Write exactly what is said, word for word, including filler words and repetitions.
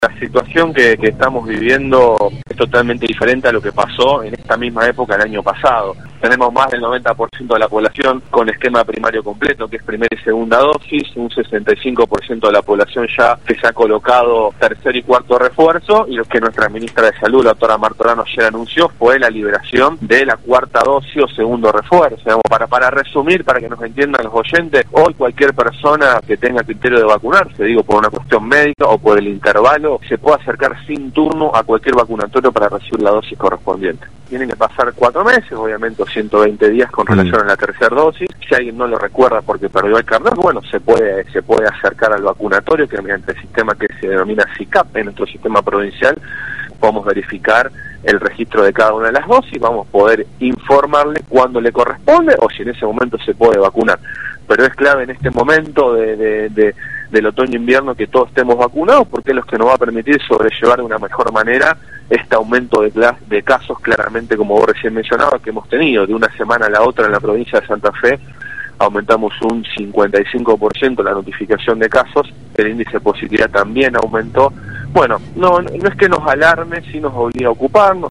La situación que, que estamos viviendo es totalmente diferente a lo que pasó en esta misma época el año pasado. Tenemos más del noventa por ciento de la población con esquema primario completo, que es primera y segunda dosis, un sesenta y cinco por ciento de la población ya que se ha colocado tercer y cuarto refuerzo, y lo que nuestra ministra de Salud, la doctora Martorano, ayer anunció fue la liberación de la cuarta dosis o segundo refuerzo. Digamos, para, para resumir, para que nos entiendan los oyentes, hoy cualquier persona que tenga criterio de vacunarse, digo por una cuestión médica o por el intervalo, se puede acercar sin turno a cualquier vacunatorio para recibir la dosis correspondiente. Tienen que pasar cuatro meses, obviamente, o ciento veinte días con relación mm. a la tercera dosis. Si alguien no lo recuerda porque perdió el carnet, bueno, se puede se puede acercar al vacunatorio, que mediante el sistema que se denomina S I C A P en nuestro sistema provincial, podemos verificar el registro de cada una de las dosis, vamos a poder informarle cuándo le corresponde o si en ese momento se puede vacunar. Pero es clave en este momento de, de, de, del otoño-invierno que todos estemos vacunados, porque es lo que nos va a permitir sobrellevar de una mejor manera este aumento de, de casos, claramente, como vos recién mencionabas, que hemos tenido de una semana a la otra en la provincia de Santa Fe. Aumentamos un cincuenta y cinco por ciento la notificación de casos, el índice de positividad también aumentó. Bueno, no, no es que nos alarme, sí nos obliga a ocuparnos.